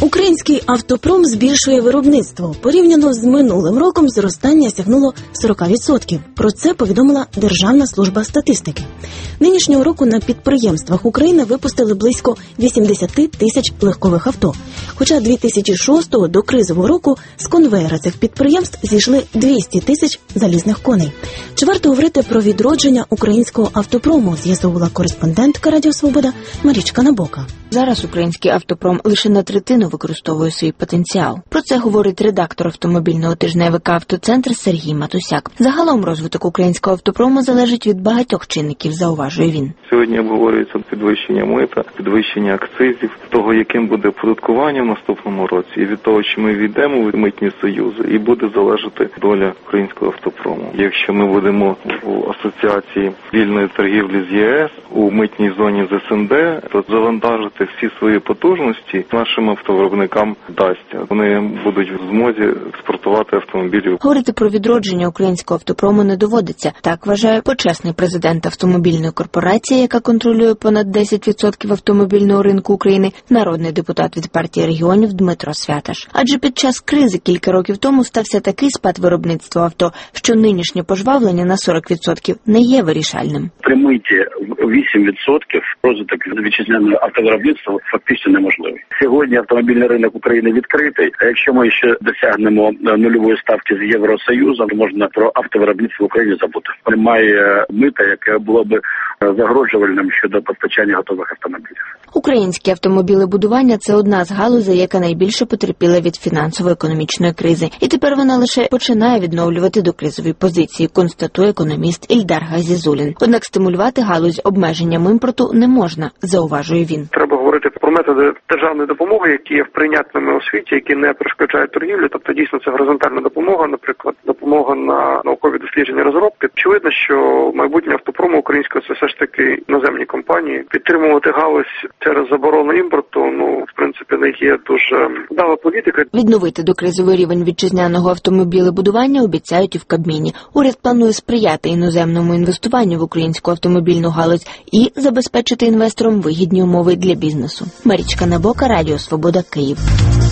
Український автопром збільшує виробництво. Порівняно з минулим роком зростання сягнуло 40%. Про це повідомила Державна служба статистики. Нинішнього року на підприємствах України випустили близько 80 тисяч легкових авто. Хоча 2006-го до кризового року з конвейера цих підприємств зійшли 200 тисяч залізних коней. Чи варто говорити про відродження українського автопрому, з'ясовувала кореспондентка Радіо Свобода Марічка Набока. Зараз український автопром лише на третину використовує свій потенціал. Про це говорить редактор автомобільного тижневика «Автоцентр» Сергій Матусяк. Загалом розвиток українського автопрому залежить від багатьох чинників, зауважує він. Сьогодні обговорюється підвищення мита, підвищення акцизів, того, яким буде оподаткування в наступному році, і від того, чи ми війдемо в митні союзи, і буде залежати доля українського автопрому. Якщо ми будемо в асоціації вільної торгівлі з ЄС, у митній зоні з СНД, то завантажити всі свої потужності нашим автовиробникам вдасться. Вони будуть в змозі експортувати автомобілі. Говорити про відродження українського автопрому не доводиться. Так вважає почесний президент автомобільної корпорації, яка контролює понад 10% автомобільного ринку України, народний депутат від партії регіонів Дмитро Святаш. Адже під час кризи кілька років тому стався такий спад виробництва авто, що нинішнє пожвавлення на 40% не є вирішальним. При миті 8% розвиток вітчизняного автовиробництва фактично неможливий. Сьогодні автомобільний ринок України відкритий, а якщо ми ще досягнемо нульової ставки з Євросоюзом, можна про автовиробництво в Україні забути. Немає мита, яке було б загрожувальним щодо постачання готових автомобілів. Українське автомобілебудування – це одна з галузей, яка найбільше потерпіла від фінансово-економічної кризи. І тепер вона лише починає відновлювати докризові позиції, констатує економіст Ільдар Газізулін. Однак стимулювати галузь обмеженням імпорту не можна, зауважує він. Треба говорити про методи державної допомоги, які є прийнятними у світі, які не перешкоджають торгівлі. Тобто дійсно це горизонтальна допомога, наприклад, допомога на наукові дослідження, розробки. Очевидно, що майбутнє автопрому українського це все ж таки іноземні компанії. Підтримувати галузь через заборону імпорту, в принципі, не є дуже вдала політика. Відновити докризовий рівень вітчизняного автомобілебудування обіцяють і в Кабміні. Уряд планує сприяти іноземному інвестуванню в українську автомобільну галузь і забезпечити інвесторам вигідні умови для бізнесу. Марічка Набока, Радіо Свобода, Київ.